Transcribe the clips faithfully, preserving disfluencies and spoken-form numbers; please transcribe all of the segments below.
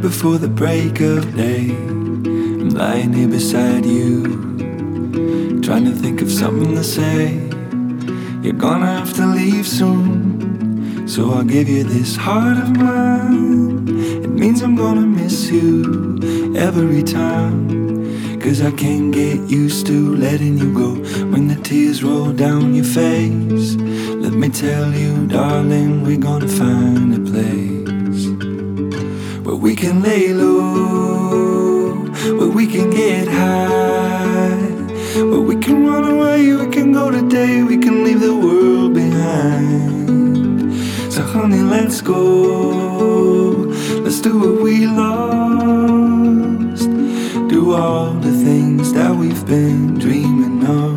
before the break of day. I'm lying here beside you, trying to think of something to say. You're gonna have to leave soon, so I'll give you this heart of mine. It means I'm gonna miss you every time, 'cause I can't get used to letting you go when the tears roll down your face. Let me tell you, darling, we're gonna find a place where we can lay low, where we can get high, where we can run away, we can go today, we can leave the world behind. So honey, let's go, let's do what we lost, do all the things that we've been dreaming of.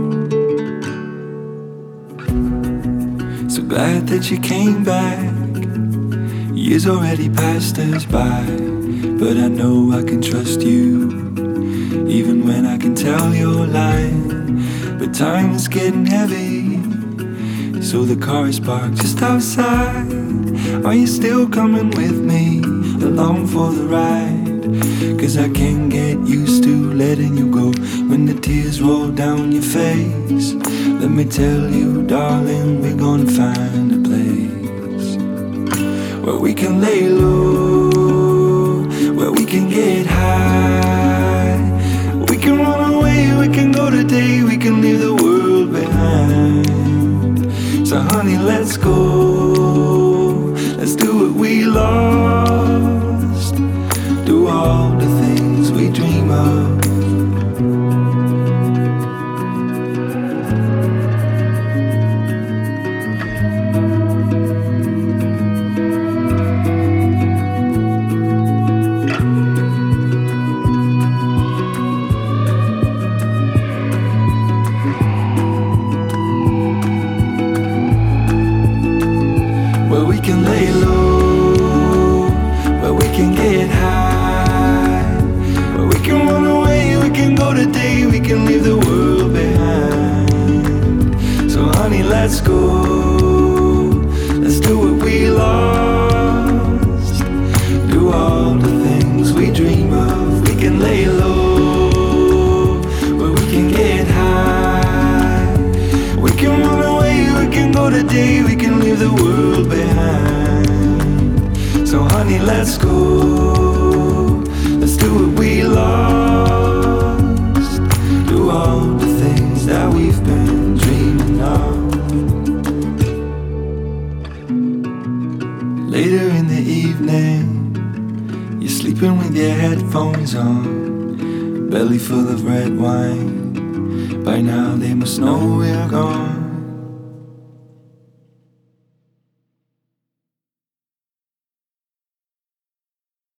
So glad that you came back. Years already passed us by, but I know I can trust you, even when I can tell you're lying. But time is getting heavy, so the car is parked just outside. Are you still coming with me along for the ride? 'Cause I can't get used to letting you go when the tears roll down your face. Let me tell you, darling, we're gonna find a place where we can lay low, where we can get high, we can run away, we can go today, we can leave the world behind. So honey, let's go, let's do what we lost, do all the things we dream of. Where we can lay low, where we can get high, where we can run away, we can go today, we can leave the world behind. So honey, let's go, let's do what we lost, do all the things we dream of. We can lay low, where we can get high, we can run away, we can go today, we can leave the world behind. So honey, let's go, let's do what we lost, do all the things that we've been dreaming of. Later in the evening, you're sleeping with your headphones on, belly full of red wine. By now they must know we're gone.